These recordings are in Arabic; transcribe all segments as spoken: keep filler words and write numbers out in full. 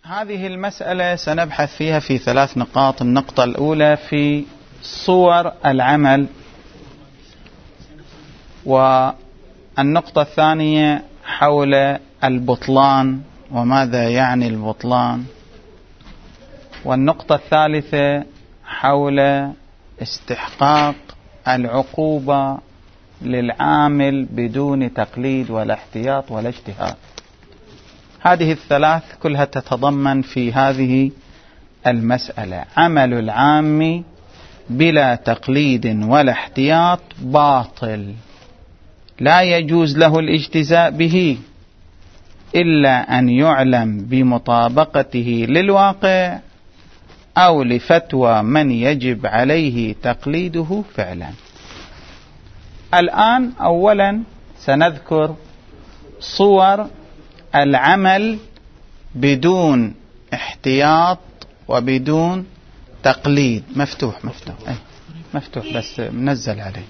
هذه المسألة سنبحث فيها في ثلاث نقاط. النقطة الأولى في صور العمل، والنقطة الثانية حول البطلان وماذا يعني البطلان، والنقطة الثالثة حول استحقاق العقوبة للعامل بدون تقليد ولا احتياط ولا اجتهاد. هذه الثلاث كلها تتضمن في هذه المسألة. عمل العام بلا تقليد ولا احتياط باطل، لا يجوز له الاجتزاء به إلا أن يعلم بمطابقته للواقع أو لفتوى من يجب عليه تقليده فعلا. الآن أولا سنذكر صور العمل بدون احتياط وبدون تقليد. مفتوح مفتوح أي مفتوح بس منزل عليه.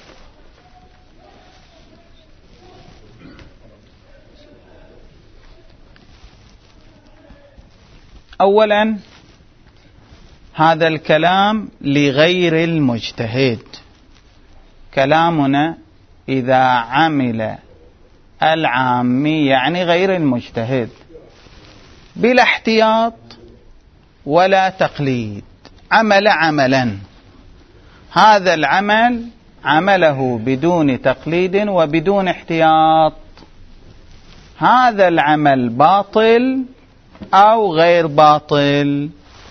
أولا هذا الكلام لغير المجتهد. كلامنا إذا عمل العامي يعني غير المجتهد بلا احتياط ولا تقليد، عمل عملا، هذا العمل عمله بدون تقليد وبدون احتياط، هذا العمل باطل أو غير باطل.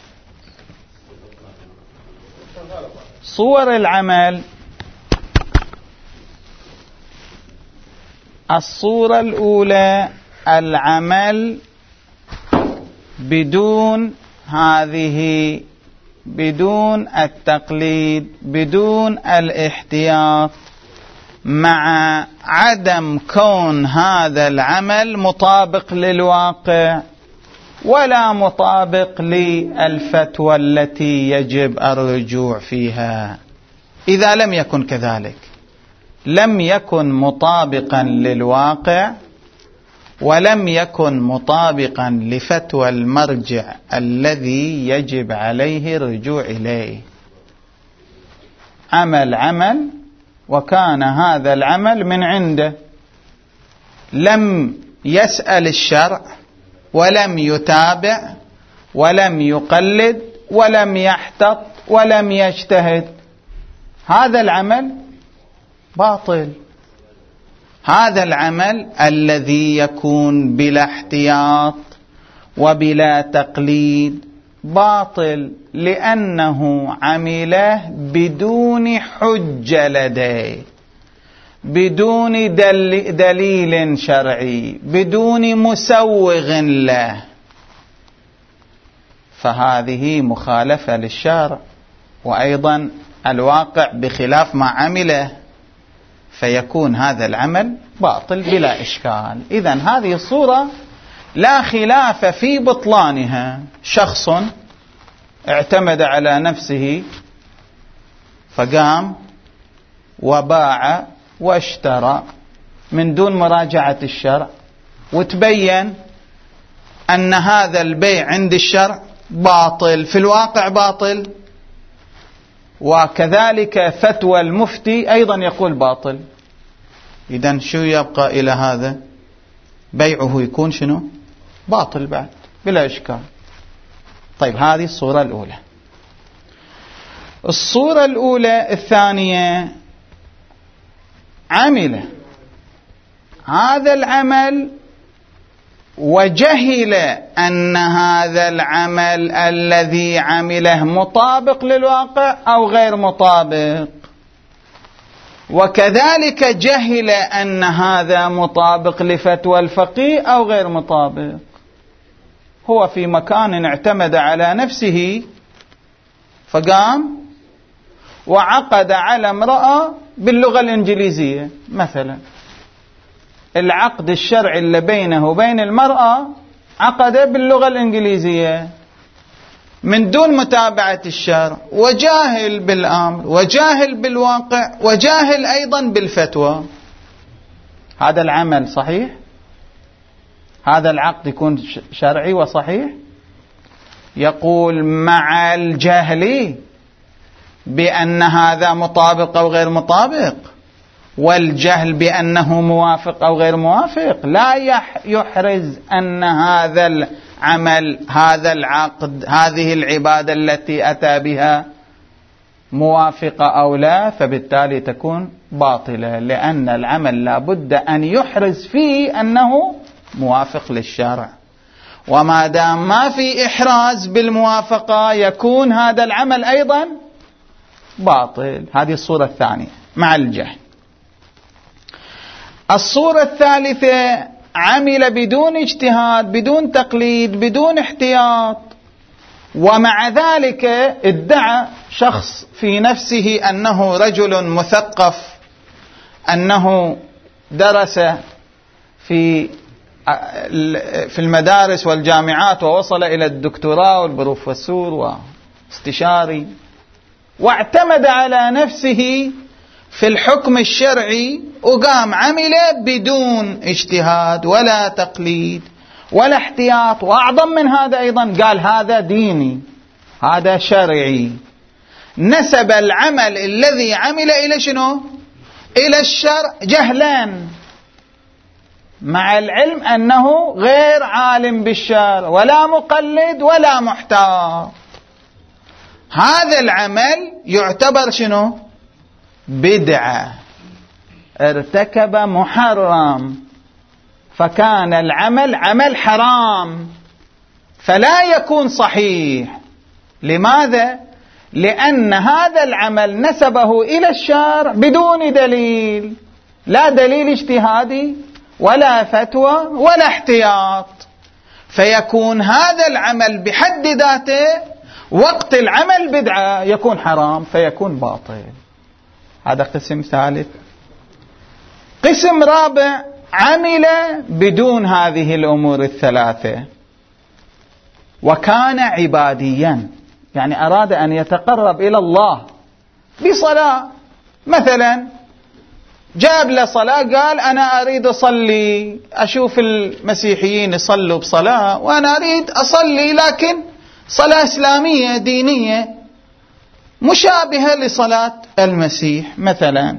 صور العمل: الصورة الأولى العمل بدون هذه بدون التقليد بدون الاحتياط، مع عدم كون هذا العمل مطابق للواقع ولا مطابق للفتوى التي يجب الرجوع فيها. إذا لم يكن كذلك، لم يكن مطابقا للواقع ولم يكن مطابقا لفتوى المرجع الذي يجب عليه الرجوع إليه. عمل عمل وكان هذا العمل من عنده، لم يسأل الشرع ولم يتابع ولم يقلد ولم يحتط ولم يجتهد، هذا العمل باطل. هذا العمل الذي يكون بلا احتياط وبلا تقليد باطل، لأنه عمله بدون حجة لديه، بدون دل دليل شرعي، بدون مسوغ له، فهذه مخالفة للشرع، وأيضا الواقع بخلاف ما عمله، فيكون هذا العمل باطل بلا إشكال. إذن هذه الصورة لا خلاف في بطلانها. شخص اعتمد على نفسه فقام وباع واشترى من دون مراجعة الشرع، وتبين أن هذا البيع عند الشرع باطل، في الواقع باطل، وكذلك فتوى المفتي أيضا يقول باطل. إذن شو يبقى إلى هذا؟ بيعه يكون شنو؟ باطل بعد بلا إشكال. طيب هذه الصورة الأولى. الصورة الأولى الثانية: عمل هذا العمل وجهل أن هذا العمل الذي عمله مطابق للواقع أو غير مطابق، وكذلك جهل أن هذا مطابق لفتوى الفقيه أو غير مطابق. هو في مكان اعتمد على نفسه فقام وعقد على امرأة باللغة الإنجليزية مثلا، العقد الشرعي اللي بينه وبين المرأة عقد باللغة الإنجليزية من دون متابعة الشرع، وجاهل بالأمر وجاهل بالواقع وجاهل أيضا بالفتوى. هذا العمل صحيح؟ هذا العقد يكون شرعي وصحيح؟ يقول مع الجهل بأن هذا مطابق أو غير مطابق، والجهل بأنه موافق أو غير موافق، لا يحرز أن هذا العمل، هذا العقد، هذه العبادة التي أتى بها موافقة أو لا، فبالتالي تكون باطلة، لأن العمل لا بد أن يحرز فيه أنه موافق للشرع، وما دام ما في إحراز بالموافقة يكون هذا العمل أيضا باطل. هذه الصورة الثانية مع الجهل. الصورة الثالثة عمل بدون اجتهاد، بدون تقليد، بدون احتياط، ومع ذلك ادعى شخص في نفسه أنه رجل مثقف، أنه درس في في المدارس والجامعات ووصل إلى الدكتوراه والبروفيسور واستشاري، واعتمد على نفسه في الحكم الشرعي، وقام عمل بدون اجتهاد ولا تقليد ولا احتياط، وأعظم من هذا أيضا قال هذا ديني، هذا شرعي، نسب العمل الذي عمل إلى شنو؟ إلى الشرع جهلا، مع العلم أنه غير عالم بالشرع ولا مقلد ولا محتاط. هذا العمل يعتبر شنو؟ بدعة، ارتكب محرم، فكان العمل عمل حرام، فلا يكون صحيح. لماذا؟ لأن هذا العمل نسبه إلى الشرع بدون دليل، لا دليل اجتهادي ولا فتوى ولا احتياط، فيكون هذا العمل بحد ذاته وقت العمل بدعة، يكون حرام، فيكون باطل. هذا قسم ثالث. قسم رابع عمل بدون هذه الأمور الثلاثة وكان عباديا، يعني أراد أن يتقرب إلى الله بصلاة، مثلا جاب له صلاة، قال أنا أريد أصلي، أشوف المسيحيين يصلوا بصلاة وأنا أريد أصلي، لكن صلاة إسلامية دينية مشابهة لصلاة المسيح مثلا.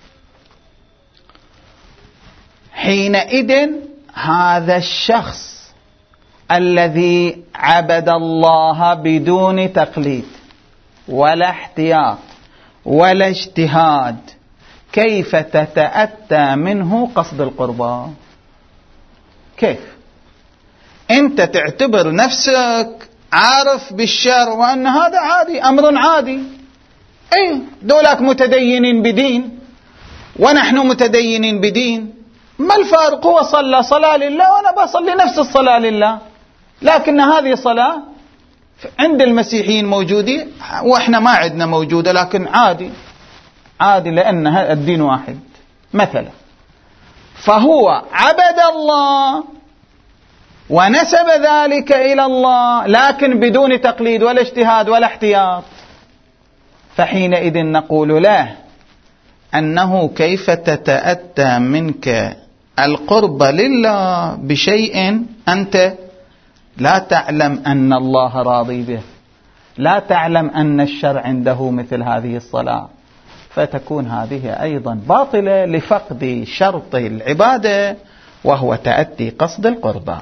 حينئذ هذا الشخص الذي عبد الله بدون تقليد ولا احتياط ولا اجتهاد، كيف تتأتى منه قصد القربى؟ كيف أنت تعتبر نفسك عارف بالشرع وأن هذا عادي، أمر عادي، أي دولك متدينين بدين ونحن متدينين بدين، ما الفارق؟ هو صلى صلاة لله وأنا بصلي نفس الصلاة لله، لكن هذه صلاة عند المسيحيين موجودة وإحنا ما عندنا موجودة، لكن عادي عادي لأن الدين واحد مثلا. فهو عبد الله ونسب ذلك إلى الله، لكن بدون تقليد ولا اجتهاد ولا احتياط، فحينئذ نقول له أنه كيف تتأتى منك القرب لله بشيء أنت لا تعلم أن الله راضي به، لا تعلم أن الشرع عنده مثل هذه الصلاة، فتكون هذه أيضا باطلة لفقد شرط العبادة وهو تأتي قصد القربى.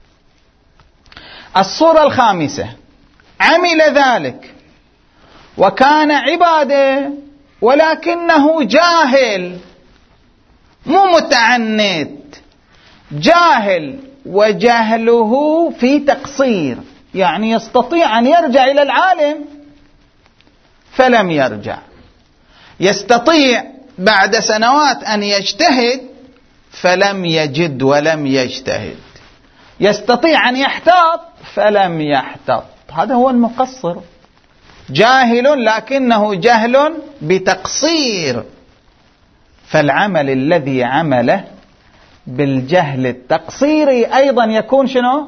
الصورة الخامسة عمل ذلك وكان عبادة ولكنه جاهل، مو متعنت، جاهل، وجهله في تقصير، يعني يستطيع أن يرجع إلى العالم فلم يرجع، يستطيع بعد سنوات أن يجتهد فلم يجد ولم يجتهد، يستطيع أن يحتاط فلم يحتاط. هذا هو المقصر، جاهل لكنه جهل بتقصير. فالعمل الذي عمله بالجهل التقصيري أيضا يكون شنو؟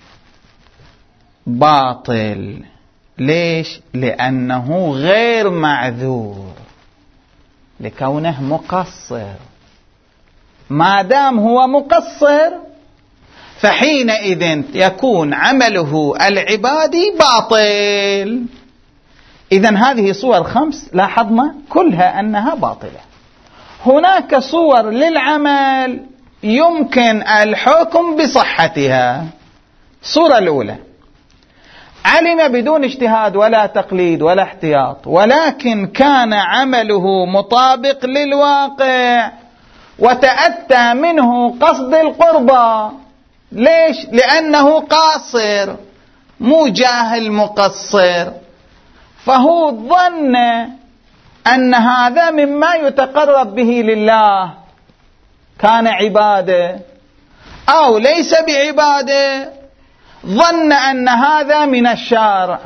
باطل. ليش؟ لأنه غير معذور، لكونه مقصر. ما دام هو مقصر فحينئذ يكون عمله العبادي باطل. إذن هذه صور خمس لاحظنا كلها أنها باطلة. هناك صور للعمل يمكن الحكم بصحتها. الصورة الأولى: علم بدون اجتهاد ولا تقليد ولا احتياط، ولكن كان عمله مطابق للواقع وتأتى منه قصد القربى. ليش؟ لأنه قاصر، مو جاهل مقصر، فهو ظن أن هذا مما يتقرب به لله، كان عبادة، أو ليس بعبادة، ظن أن هذا من الشارع،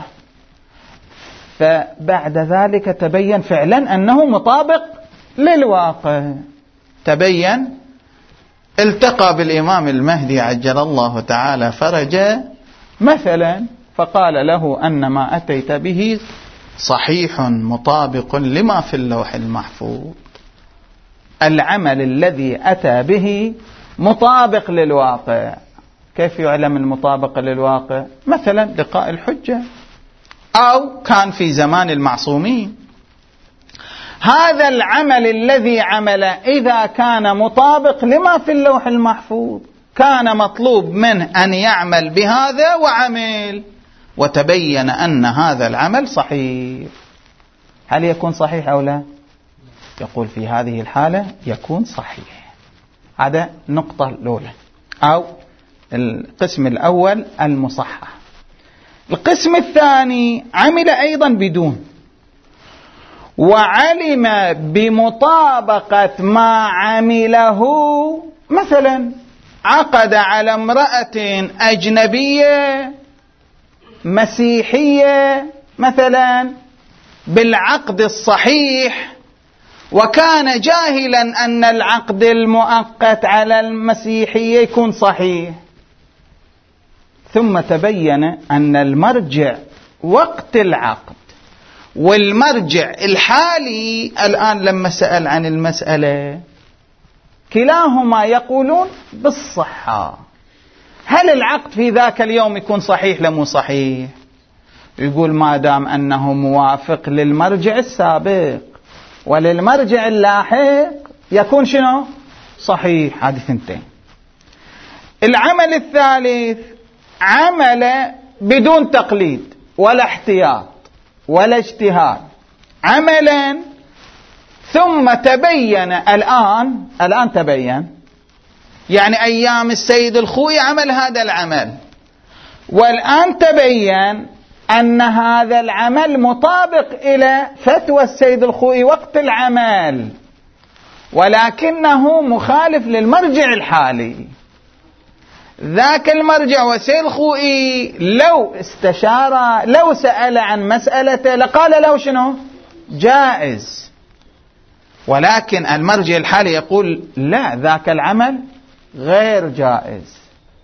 فبعد ذلك تبين فعلا أنه مطابق للواقع. تبين، التقى بالإمام المهدي عجل الله تعالى فرجه مثلا، فقال له أن ما أتيت به صحيح مطابق لما في اللوح المحفوظ. العمل الذي أتى به مطابق للواقع. كيف يعلم المطابق للواقع؟ مثلا لقاء الحجة، أو كان في زمان المعصومين. هذا العمل الذي عمل إذا كان مطابق لما في اللوح المحفوظ كان مطلوب منه أن يعمل بهذا وعمل، وتبين أن هذا العمل صحيح. هل يكون صحيح أو لا؟ يقول في هذه الحالة يكون صحيح. هذا النقطة الأولى أو القسم الأول المصحح. القسم الثاني: عمل أيضا بدون، وعلم بمطابقة ما عمله. مثلا عقد على امرأة أجنبية مسيحية مثلا بالعقد الصحيح، وكان جاهلا أن العقد المؤقت على المسيحية يكون صحيح، ثم تبين أن المرجع وقت العقد والمرجع الحالي الآن لما سأل عن المسألة كلاهما يقولون بالصحة. هل العقد في ذاك اليوم يكون صحيح لمو صحيح؟ يقول ما دام أنه موافق للمرجع السابق وللمرجع اللاحق يكون شنو؟ صحيح. هذه ثنتين. العمل الثالث: عمل بدون تقليد ولا احتياط ولا اجتهاد، عملا ثم تبين الآن الآن تبين، يعني أيام السيد الخوئي عمل هذا العمل، والآن تبين أن هذا العمل مطابق إلى فتوى السيد الخوئي وقت العمل، ولكنه مخالف للمرجع الحالي. ذاك المرجع والسيد الخوئي لو استشار، لو سأل عن مسألة لقال له شنو؟ جائز، ولكن المرجع الحالي يقول لا، ذاك العمل غير جائز.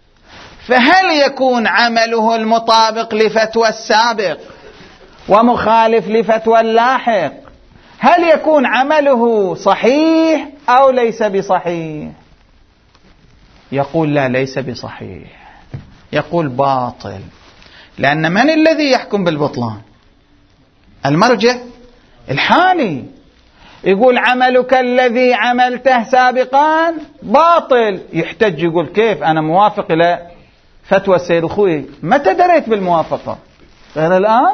فهل يكون عمله المطابق لفتوى السابق ومخالف لفتوى اللاحق؟ هل يكون عمله صحيح أو ليس بصحيح؟ يقول لا، ليس بصحيح، يقول باطل. لأن من الذي يحكم بالبطلان؟ المرجع الحالي. يقول عملك الذي عملته سابقا باطل. يحتج يقول كيف أنا موافق إلى فتوى السيد الخوئي؟ متى دريت بالموافقة؟ غير الآن،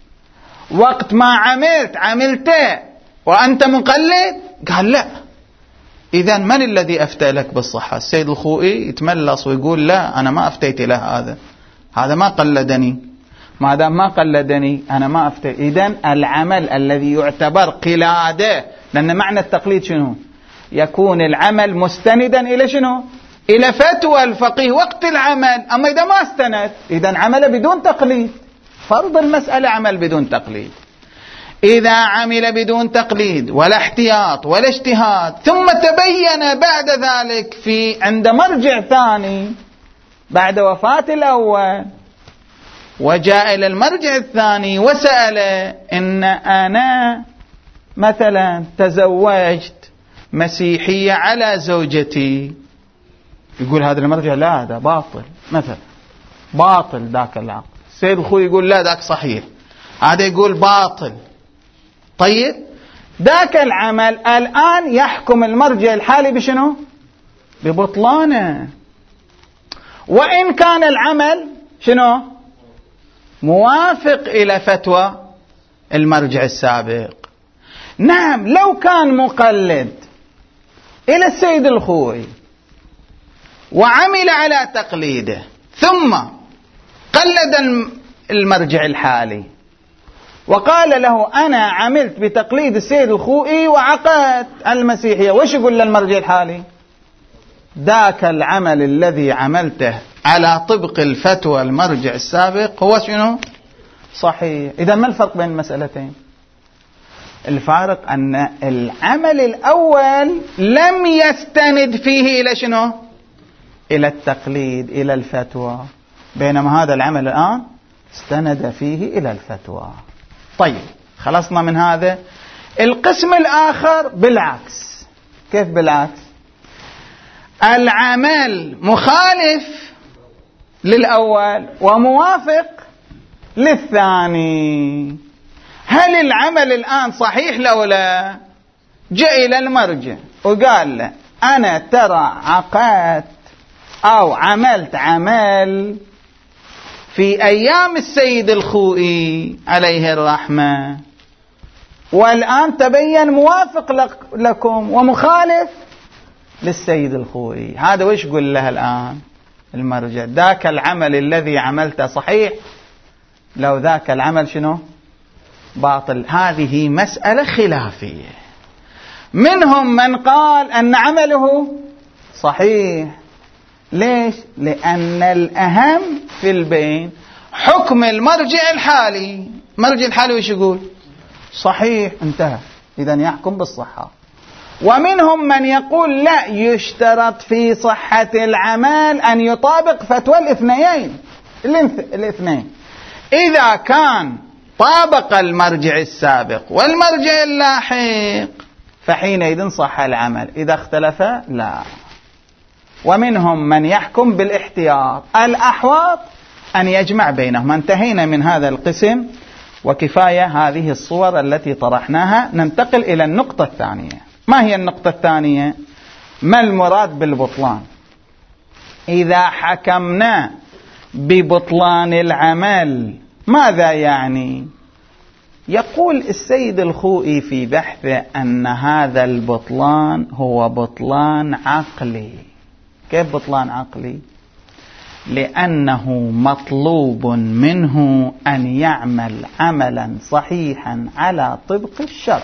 وقت ما عملت عملته وأنت مقلد. قال لا. إذن من الذي أفتى لك بالصحة؟ السيد الخوئي يتملص ويقول لا، أنا ما أفتيت له، هذا هذا ما قلدني، ما دام ما قلدني أنا ما أفتي. إذن العمل الذي يعتبر قلادة، لأن معنى التقليد شنو؟ يكون العمل مستندا إلى شنو؟ إلى فتوى الفقيه وقت العمل. أما إذا ما استند إذن عمل بدون تقليد. فرض المسألة عمل بدون تقليد. إذا عمل بدون تقليد ولا احتياط ولا اجتهاد، ثم تبين بعد ذلك في عند مرجع ثاني بعد وفاة الأول، وجاء إلى المرجع الثاني وسأل إن أنا مثلا تزوجت مسيحية على زوجتي، يقول هذا المرجع لا هذا باطل مثلا، باطل ذاك العقد. السيد الخوئي يقول لا ذاك صحيح، هذا يقول باطل. طيب ذاك العمل الآن يحكم المرجع الحالي بشنو؟ ببطلانه، وإن كان العمل شنو؟ موافق إلى فتوى المرجع السابق. نعم لو كان مقلد إلى السيد الخوئي وعمل على تقليده ثم قلد المرجع الحالي وقال له أنا عملت بتقليد السيد الخوئي وعقدت المسيحية، وش يقول للمرجع الحالي؟ ذاك العمل الذي عملته على طبق الفتوى المرجع السابق هو شنو؟ صحيح. إذا ما الفرق بين المسألتين؟ الفارق أن العمل الأول لم يستند فيه إلى شنو؟ إلى التقليد، إلى الفتوى، بينما هذا العمل الآن استند فيه إلى الفتوى. طيب خلصنا من هذا. القسم الآخر بالعكس. كيف بالعكس؟ العمل مخالف للأول وموافق للثاني. هل العمل الآن صحيح لو لا؟ جاء إلى المرجع وقال له أنا ترى عقدت أو عملت عمل في أيام السيد الخوئي عليه الرحمة، والآن تبين موافق لكم ومخالف للسيد الخوئي. هذا وش يقول له الآن المرجع؟ ذاك العمل الذي عملته صحيح، لو ذاك العمل شنو؟ باطل. هذه مسألة خلافية. منهم من قال أن عمله صحيح. ليش؟ لأن الأهم في البين حكم المرجع الحالي. المرجع الحالي وش يقول؟ صحيح، انتهى، إذن يحكم بالصحة. ومنهم من يقول لا، يشترط في صحة العمل أن يطابق فتوى الاثنين الاثنين. إذا كان طابق المرجع السابق والمرجع اللاحق فحينئذ صح العمل، إذا اختلف لا. ومنهم من يحكم بالاحتياط، الأحوط أن يجمع بينهما. انتهينا من هذا القسم وكفاية هذه الصور التي طرحناها. ننتقل إلى النقطة الثانية. ما هي النقطة الثانية؟ ما المراد بالبطلان؟ إذا حكمنا ببطلان العمل ماذا يعني؟ يقول السيد الخوئي في بحثه أن هذا البطلان هو بطلان عقلي. كيف بطلان عقلي؟ لأنه مطلوب منه أن يعمل عملا صحيحا على طبق الشرع،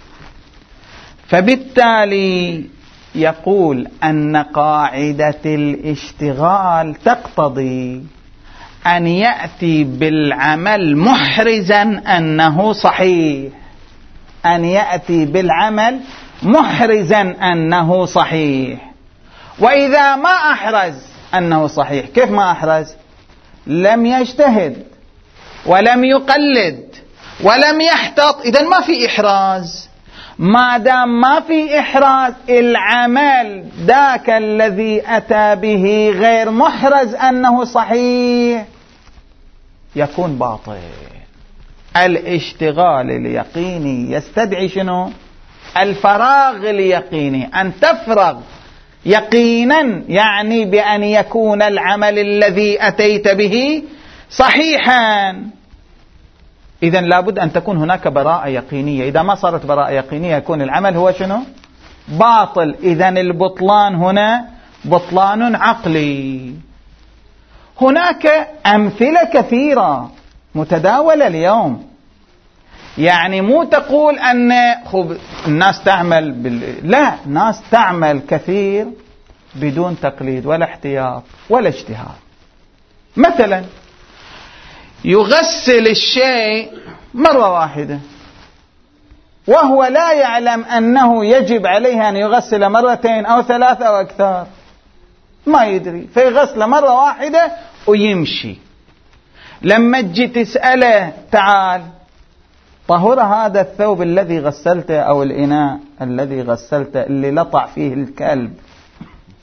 فبالتالي يقول أن قاعدة الاشتغال تقتضي أن يأتي بالعمل محرزا أنه صحيح، أن يأتي بالعمل محرزا أنه صحيح. وإذا ما أحرز أنه صحيح، كيف ما أحرز؟ لم يجتهد ولم يقلد ولم يحتط، إذن ما في إحراز. ما دام ما في إحراز، العمل ذاك الذي أتى به غير محرز أنه صحيح يكون باطل. الاشتغال اليقيني يستدعي شنو؟ الفراغ اليقيني، أن تفرغ يقينا، يعني بأن يكون العمل الذي أتيت به صحيحا. إذن لابد أن تكون هناك براءة يقينية. إذا ما صارت براءة يقينية يكون العمل هو شنو؟ باطل. إذن البطلان هنا بطلان عقلي. هناك أمثلة كثيرة متداولة اليوم. يعني مو تقول أن خب الناس تعمل بال... لا، الناس تعمل كثير بدون تقليد ولا احتياط ولا اجتهاد. مثلا يغسل الشيء مرة واحدة وهو لا يعلم أنه يجب عليه أن يغسل مرتين أو ثلاثة أو أكثر، ما يدري، فيغسل مرة واحدة ويمشي. لما تجي تسأله تعال طهر هذا الثوب الذي غسلته أو الإناء الذي غسلته اللي لطع فيه الكلب،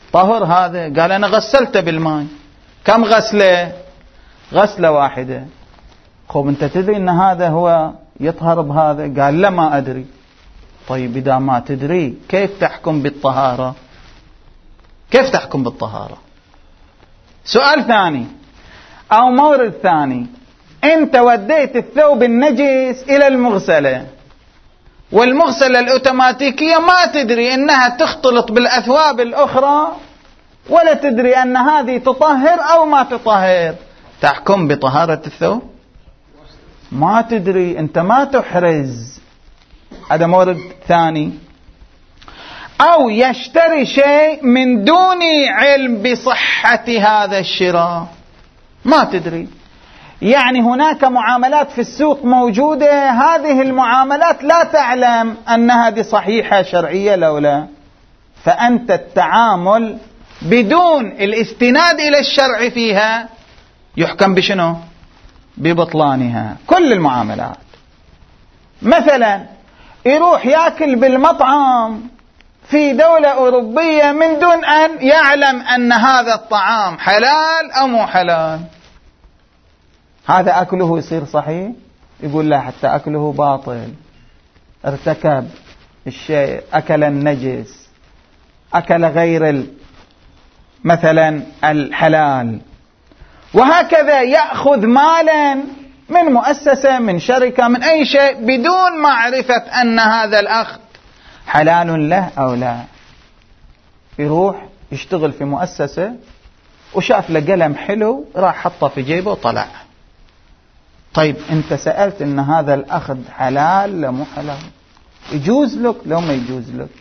طهر هذا؟ قال أنا غسلته بالماء. كم غسلة؟ غسلة واحدة. خب أنت تدري أن هذا هو يطهر بهذا؟ قال لا ما أدري. طيب إذا ما تدري كيف تحكم بالطهارة؟ كيف تحكم بالطهارة؟ سؤال ثاني أو مورد ثاني، أنت وديت الثوب النجس إلى المغسلة، والمغسلة الأوتوماتيكية ما تدري أنها تختلط بالأثواب الأخرى، ولا تدري أن هذه تطهر أو ما تطهر، تحكم بطهارة الثوب؟ ما تدري، أنت ما تحرز. هذا مورد ثاني. أو يشتري شيء من دون علم بصحة هذا الشراء، ما تدري. يعني هناك معاملات في السوق موجودة، هذه المعاملات لا تعلم أن هذه صحيحة شرعية لو لا، فأنت التعامل بدون الاستناد إلى الشرع فيها يحكم بشنو؟ ببطلانها. كل المعاملات. مثلا يروح يأكل بالمطعم في دولة أوروبية من دون أن يعلم أن هذا الطعام حلال أو مو حلال، هذا أكله يصير صحيح؟ يقول لا، حتى أكله باطل، ارتكب الشيء، أكل النجس، أكل غير مثلا الحلال. وهكذا يأخذ مالا من مؤسسة، من شركة، من أي شيء بدون معرفة أن هذا الأخذ حلال له أو لا. يروح يشتغل في مؤسسة وشاف له قلم حلو، راح حطه في جيبه وطلع. طيب أنت سألت إن هذا الأخذ حلال لا مو حلال؟ يجوز لك لو ما يجوز لك.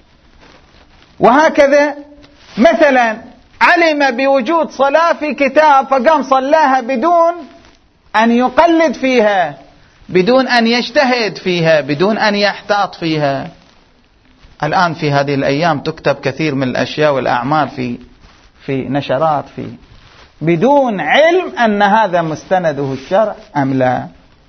وهكذا مثلا علم بوجود صلاة في كتاب فقام صلاها بدون أن يقلد فيها، بدون أن يجتهد فيها، بدون أن يحتاط فيها. الآن في هذه الأيام تكتب كثير من الأشياء والأعمال في في نشرات في بدون علم أن هذا مستنده الشرع أم لا.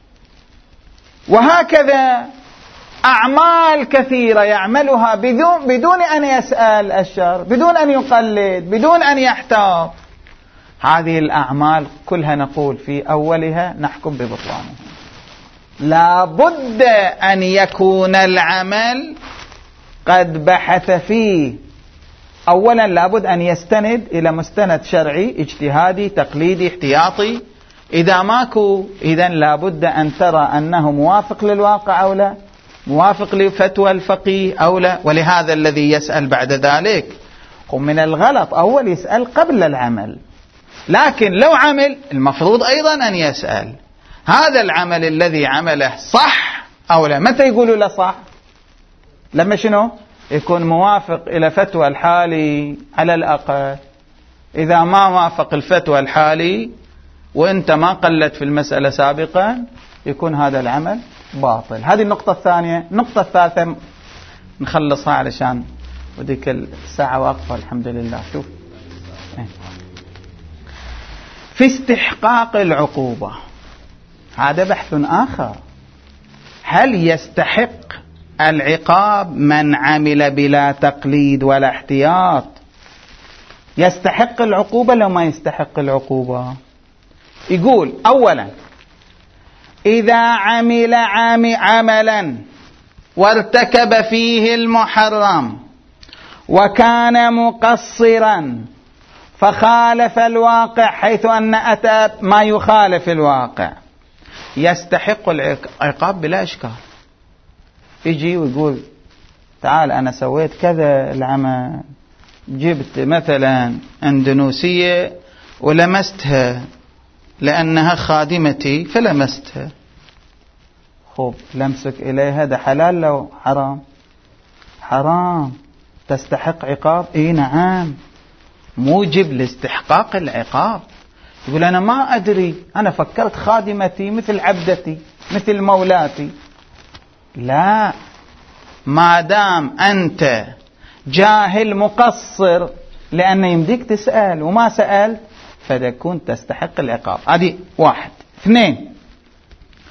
وهكذا أعمال كثيرة يعملها بدون بدون أن يسأل الشرع، بدون أن يقلد، بدون أن يحتاط. هذه الأعمال كلها نقول في أولها نحكم ببطلانها. لا بد أن يكون العمل قد بحث فيه. أولا لابد أن يستند إلى مستند شرعي اجتهادي تقليدي احتياطي. إذا ماكو إذن لابد أن ترى أنه موافق للواقع أو لا، موافق لفتوى الفقيه أو لا. ولهذا الذي يسأل بعد ذلك ومن الغلط أول يسأل قبل العمل، لكن لو عمل المفروض أيضا أن يسأل هذا العمل الذي عمله صح أو لا. متى يقولوا له صح؟ لما شنو؟ يكون موافق إلى فتوى الحالي على الأقل. إذا ما وافق الفتوى الحالي وإنت ما قلت في المسألة سابقا يكون هذا العمل باطل. هذه النقطة الثانية. النقطة الثالثة نخلصها علشان وديك الساعة واقفة الحمد لله. شوف في استحقاق العقوبة، هذا بحث آخر. هل يستحق العقاب من عمل بلا تقليد ولا احتياط؟ يستحق العقوبة لو ما يستحق العقوبة؟ يقول أولا إذا عمل عملا وارتكب فيه المحرم وكان مقصرا فخالف الواقع حيث أن أتى ما يخالف الواقع يستحق العقاب بلا إشكال. يجي ويقول تعال أنا سويت كذا العمل، جبت مثلا أندونوسية ولمستها لأنها خادمتي فلمستها. خب لمسك إليها ده حلال لو حرام؟ حرام. تستحق عقاب؟ إيه نعم. موجب لاستحقاق العقاب. يقول أنا ما أدري، أنا فكرت خادمتي مثل عبدتي مثل مولاتي. لا، ما دام أنت جاهل مقصر لأن يمديك تسأل وما سألت فتكون تستحق العقاب. هذه واحد. اثنين،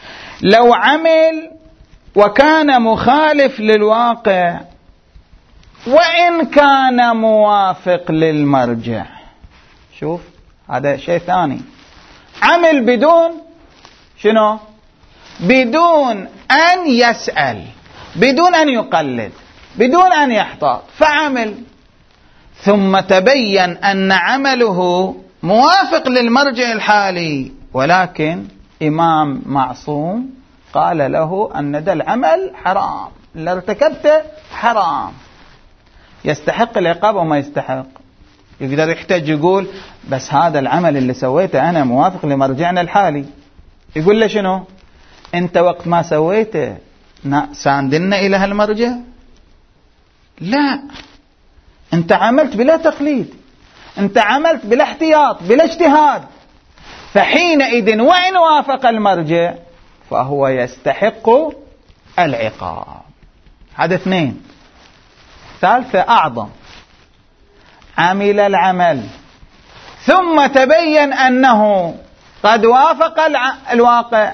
لو عمل وكان مخالف للواقع وإن كان موافق للمرجع. شوف هذا شيء ثاني، عمل بدون شنو؟ بدون أن يسأل، بدون أن يقلد، بدون أن يحتاط، فعمل ثم تبين أن عمله موافق للمرجع الحالي، ولكن إمام معصوم قال له أن ده العمل حرام، اللي ارتكبته حرام، يستحق العقاب وما يستحق؟ يقدر يحتاج يقول بس هذا العمل اللي سويته أنا موافق لمرجعنا الحالي. يقول له شنو؟ أنت وقت ما سويته ساندنا إلى هالمرجع؟ لا، أنت عملت بلا تقليد، أنت عملت بلا احتياط، بلا اجتهاد، فحينئذ وإن وافق المرجع فهو يستحق العقاب. هذا اثنين. ثالثة أعظم، عمل العمل ثم تبين أنه قد وافق الواقع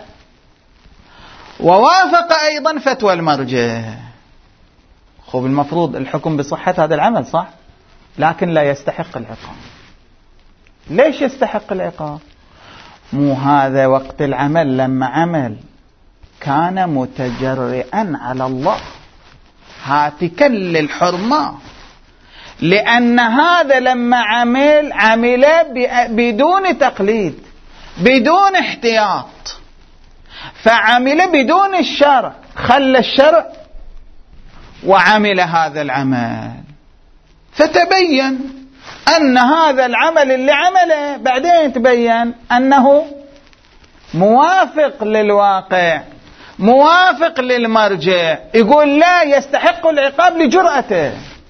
ووافق أيضا فتوى المرجع. خب المفروض الحكم بصحة هذا العمل صح، لكن لا يستحق العقاب. ليش يستحق العقاب؟ مو هذا وقت العمل لما عمل كان متجرئا على الله هاتكا للحرمة، لأن هذا لما عمل عمل بدون تقليد، بدون احتياط، فعمل بدون الشرع، خلى الشرع وعمل هذا العمل، فتبين أن هذا العمل اللي عمله بعدين تبين أنه موافق للواقع، موافق للمرجع، يقول لا يستحق العقاب لجرأته.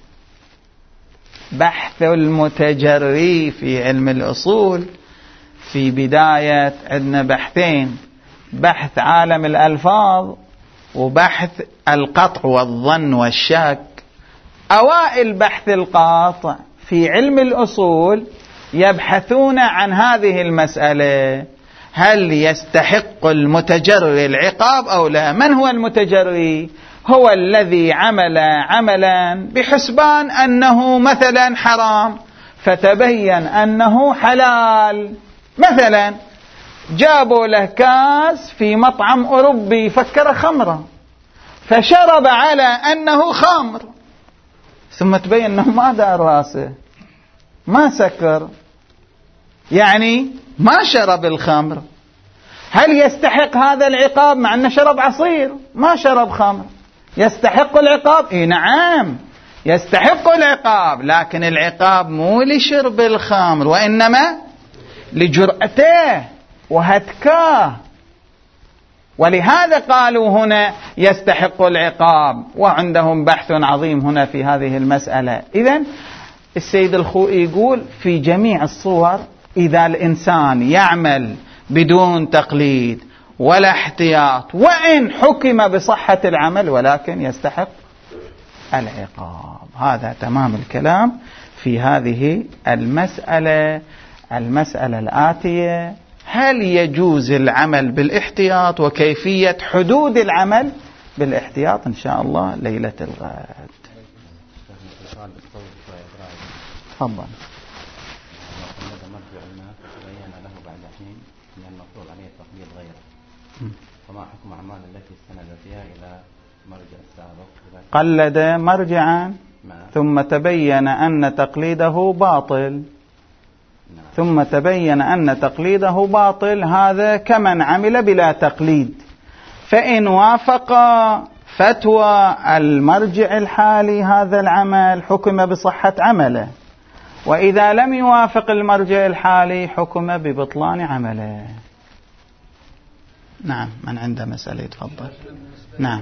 بحث المتجري في علم الأصول في بداية عندنا بحثين، بحث عالم الألفاظ وبحث القطع والظن والشك. أوائل بحث القاطع في علم الأصول يبحثون عن هذه المسألة، هل يستحق المتجري العقاب أو لا؟ من هو المتجري؟ هو الذي عمل عملا بحسبان أنه مثلا حرام فتبين أنه حلال. مثلا جابوا له كاس في مطعم أوروبي فكر خمرا فشرب على أنه خمر، ثم تبين أنه ما دار راسه، ما سكر، يعني ما شرب الخمر. هل يستحق هذا العقاب مع أنه شرب عصير ما شرب خمر؟ يستحق العقاب؟ إيه نعم يستحق العقاب، لكن العقاب مو لشرب الخمر وإنما لجرأته وهتكاه، ولهذا قالوا هنا يستحق العقاب، وعندهم بحث عظيم هنا في هذه المسألة. إذن السيد الخوئي يقول في جميع الصور إذا الإنسان يعمل بدون تقليد ولا احتياط وإن حكم بصحة العمل ولكن يستحق العقاب. هذا تمام الكلام في هذه المسألة. المسألة الآتية: هل يجوز العمل بالاحتياط وكيفية حدود العمل بالاحتياط؟ إن شاء الله ليلة الغد. تفضل. فما حكم أعمال التي استند فيها إلى مرجع السابق؟ قلد مرجعا ثم تبين أن تقليده باطل، ثم تبين أن تقليده باطل، هذا كمن عمل بلا تقليد. فإن وافق فتوى المرجع الحالي هذا العمل حكم بصحة عمله، وإذا لم يوافق المرجع الحالي حكم ببطلان عمله. نعم، من عنده مسألة يتفضل. نعم.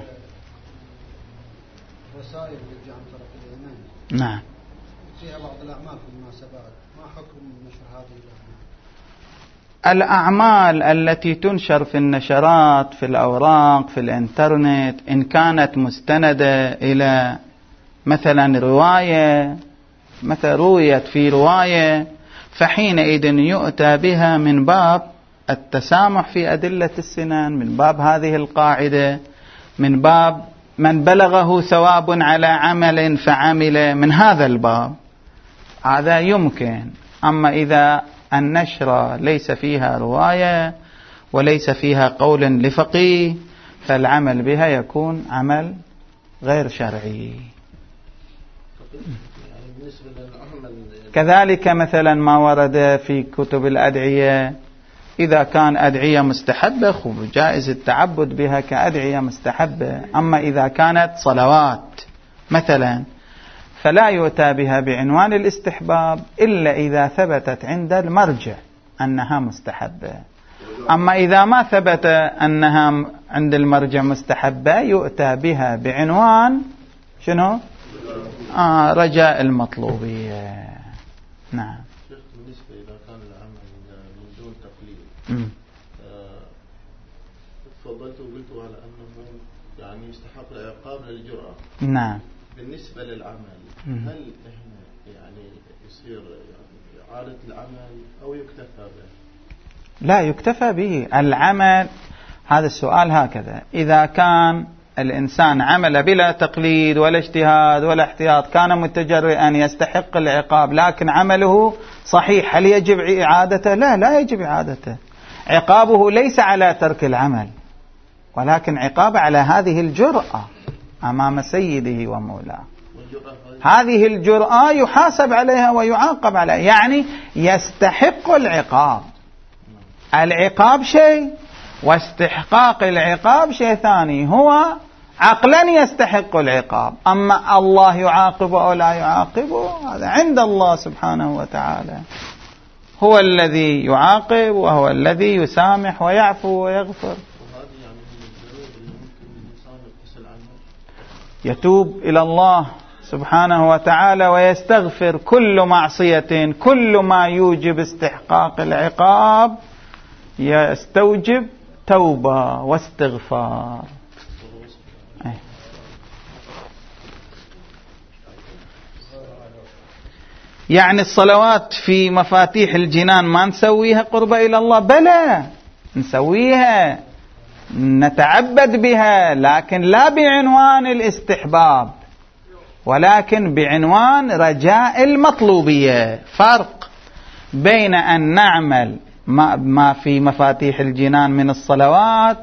رسائل التي عن طريق الإيمان. نعم. فيها بعض الأعمال في المناسبات، ما حكم نشر هذه الأعمال؟ الأعمال التي تنشر في النشرات، في الأوراق، في الإنترنت، إن كانت مستندة إلى مثلا رواية، مثل رويت في رواية، فحينئذ يؤتى بها من باب التسامح في أدلة السنن، من باب هذه القاعدة، من باب من بلغه ثواب على عمل فعمل من هذا الباب هذا يمكن. أما إذا النشر ليس فيها رواية وليس فيها قول لفقيه فالعمل بها يكون عمل غير شرعي. كذلك مثلا ما ورد في كتب الأدعية إذا كان أدعية مستحبة جائز التعبد بها كأدعية مستحبة. أما إذا كانت صلوات مثلا فلا يؤتى بها بعنوان الاستحباب إلا إذا ثبتت عند المرجع أنها مستحبة. أما إذا ما ثبت أنها عند المرجع مستحبة يؤتى بها بعنوان شنو؟ آه رجاء المطلوبية. نعم. شيخ بالنسبة إذا كان العمل من دون تقليد تفضلت وقلت على أنه يعني يستحق العقاب للجرأة. نعم. بالنسبة للعمل هل إحنا يعني يصير يعني إعادة العمل أو يكتفى به؟ لا يكتفى به. العمل هذا السؤال هكذا: إذا كان الإنسان عمل بلا تقليد ولا اجتهاد ولا احتياط كان متجرئا يستحق العقاب لكن عمله صحيح، هل يجب إعادته؟ لا لا يجب إعادته. عقابه ليس على ترك العمل ولكن عقاب على هذه الجرأة أمام سيده ومولاه. هذه الجرأة يحاسب عليها ويعاقب عليها، يعني يستحق العقاب. العقاب شيء واستحقاق العقاب شيء ثاني. هو عقلا يستحق العقاب، أما الله يعاقب أو لا يعاقب هذا عند الله سبحانه وتعالى. هو الذي يعاقب وهو الذي يسامح ويعفو ويغفر. يتوب إلى الله سبحانه وتعالى ويستغفر كل معصية، كل ما يوجب استحقاق العقاب يستوجب توبة واستغفار. يعني الصلوات في مفاتيح الجنان ما نسويها قربة إلى الله؟ بلى نسويها، نتعبد بها، لكن لا بعنوان الاستحباب ولكن بعنوان رجاء المطلوبية. فرق بين أن نعمل ما في مفاتيح الجنان من الصلوات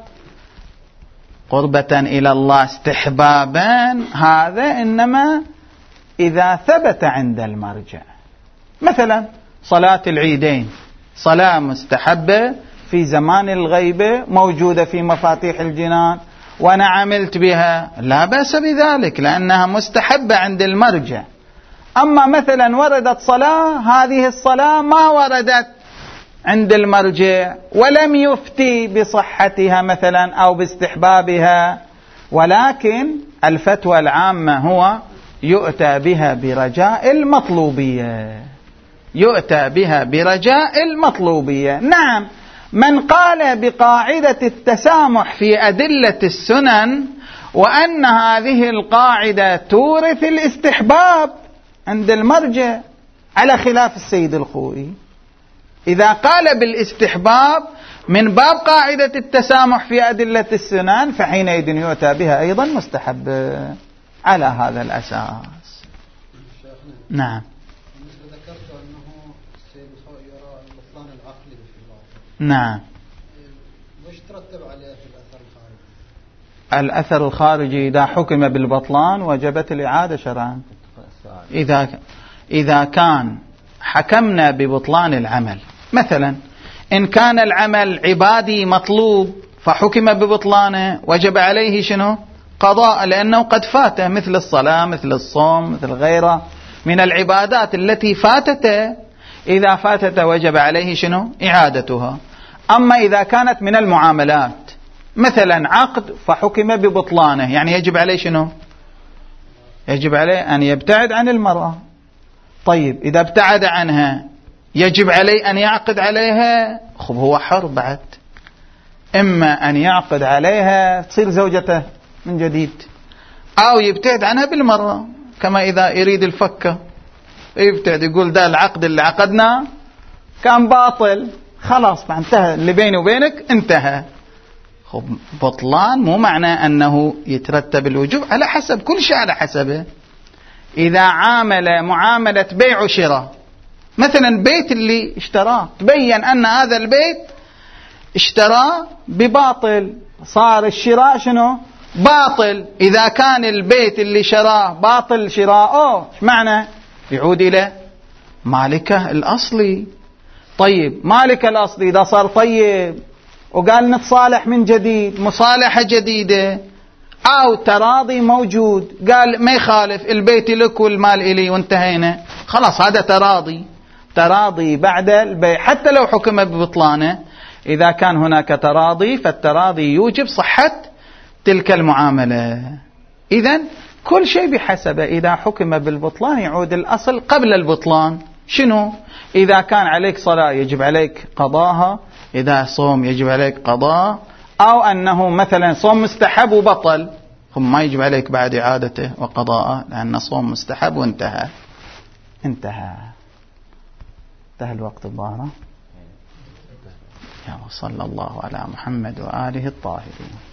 قربة إلى الله استحبابا، هذا إنما إذا ثبت عند المرجع. مثلا صلاة العيدين صلاة مستحبة في زمان الغيبة موجودة في مفاتيح الجنان وأنا عملت بها، لا بأس بذلك لأنها مستحبة عند المرجع. أما مثلا وردت صلاة، هذه الصلاة ما وردت عند المرجع ولم يفتي بصحتها مثلا أو باستحبابها، ولكن الفتوى العامة هو يؤتى بها برجاء المطلوبية، يؤتى بها برجاء المطلوبية. نعم، من قال بقاعدة التسامح في أدلة السنن وأن هذه القاعدة تورث الاستحباب عند المرجع على خلاف السيد الخوئي، إذا قال بالاستحباب من باب قاعدة التسامح في أدلة السنن فحينئذ يؤتى بها أيضا مستحب على هذا الأساس. نعم. ذكرت أنه السيد الخوئي يرى البطلان العقلي في الواقع. نعم. وش ترتب عليه في الأثر الخارجي؟ الأثر الخارجي إذا حكم بالبطلان وجبت الإعادة شرعا. إذا إذا كان حكمنا ببطلان العمل، مثلا إن كان العمل عبادي مطلوب فحكم ببطلانه وجب عليه شنو؟ قضاء، لأنه قد فاته، مثل الصلاة مثل الصوم مثل غيره من العبادات التي فاتته، إذا فاتته وجب عليه شنو؟ إعادتها. أما إذا كانت من المعاملات مثلا عقد فحكم ببطلانه، يعني يجب عليه شنو؟ يجب عليه أن يبتعد عن المرأة. طيب إذا ابتعد عنها يجب عليه أن يعقد عليها؟ خب هو حر بعد، إما أن يعقد عليها تصير زوجته من جديد أو يبتعد عنها بالمرة، كما إذا يريد الفكة يبتعد، يقول ده العقد اللي عقدنا كان باطل خلاص انتهى، اللي بيني وبينك انتهى. خب بطلان مو معناه أنه يترتب الوجوب، على حسب كل شيء على حسبه. إذا عامل معاملة بيع وشراء، مثلا بيت اللي اشتراه تبين أن هذا البيت اشتراه بباطل، صار الشراء شنو؟ باطل. إذا كان البيت اللي شراه باطل شراءه، ايش معنى؟ يعود إلى مالكه الأصلي. طيب مالك الأصلي إذا صار طيب وقال نتصالح من جديد، مصالحة جديدة أو تراضي موجود، قال ما يخالف البيت لك والمال إلي وانتهينا، خلاص هذا تراضي. تراضي بعد البيع حتى لو حكم ببطلانه، إذا كان هناك تراضي فالتراضي يوجب صحة تلك المعاملة. إذن كل شيء بحسبه. إذا حكم بالبطلان يعود الأصل قبل البطلان. شنو؟ إذا كان عليك صلاة يجب عليك قضاها، إذا صوم يجب عليك قضاء، أو أنه مثلا صوم مستحب وبطل، ثم ما يجب عليك بعد إعادته وقضاءه، لأن صوم مستحب وانتهى. انتهى انتهى الوقت الظاهر. يا صلى الله على محمد وآله الطاهرين.